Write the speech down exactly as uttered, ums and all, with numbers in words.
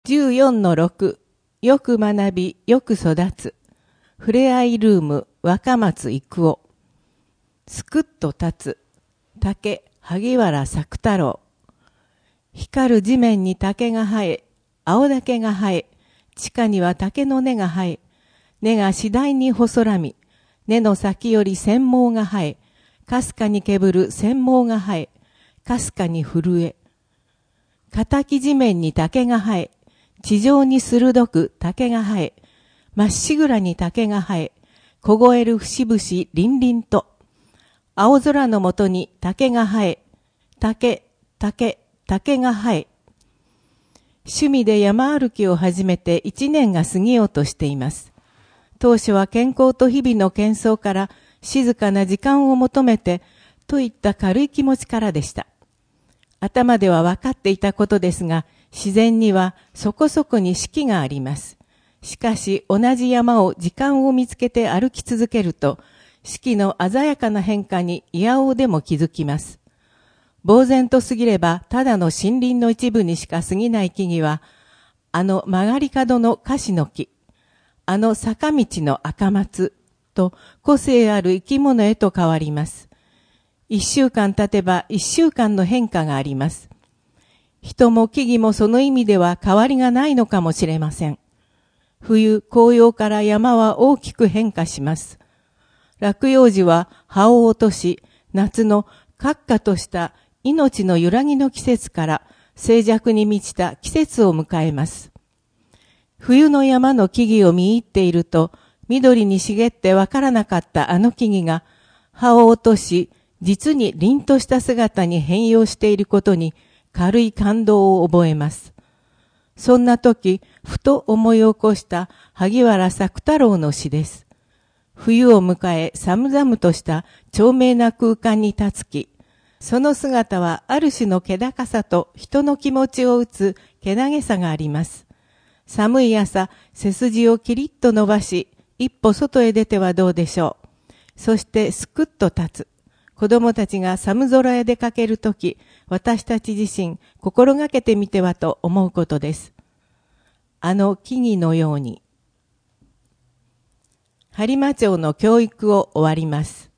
じゅうよんのろく よく学び、よく育つ。ふれあいルーム、若松育夫。すくっと立つ。竹、萩原作太郎。光る地面に竹が生え、青竹が生え、地下には竹の根が生え、根が次第に細らみ、根の先より繊毛が生え、かすかにけぶる繊毛が生え、かすかに震え。固き地面に竹が生え、地上に鋭く竹が生え、まっしぐらに竹が生え、凍える節々凛々と、青空のもとに竹が生え、竹、竹、竹が生え。趣味で山歩きを始めて一年が過ぎようとしています。当初は健康と日々の喧騒から静かな時間を求めてといった軽い気持ちからでした。頭では分かっていたことですが、自然にはそこそこに四季があります。しかし同じ山を時間を見つけて歩き続けると、四季の鮮やかな変化にいやおうでも気づきます。呆然と過ぎればただの森林の一部にしか過ぎない木々は、あの曲がり角の樫の木、あの坂道の赤松と個性ある生き物へと変わります。一週間経てば一週間の変化があります。人も木々もその意味では変わりがないのかもしれません。冬、紅葉から山は大きく変化します。落葉樹は葉を落とし、夏のカッカとした命の揺らぎの季節から静寂に満ちた季節を迎えます。冬の山の木々を見入っていると、緑に茂ってわからなかったあの木々が葉を落とし、実に凛とした姿に変容していることに軽い感動を覚えます。そんな時、ふと思い起こした萩原作太郎の詩です。冬を迎え寒々とした長明な空間に立つ木。その姿はある種の気高さと人の気持ちを打つけなげさがあります。寒い朝、背筋をキリッと伸ばし、一歩外へ出てはどうでしょう。そしてすくっと立つ。子供たちが寒空へ出かけるとき、私たち自身心がけてみてはと思うことです。あの木々のように。播磨町の教育を終わります。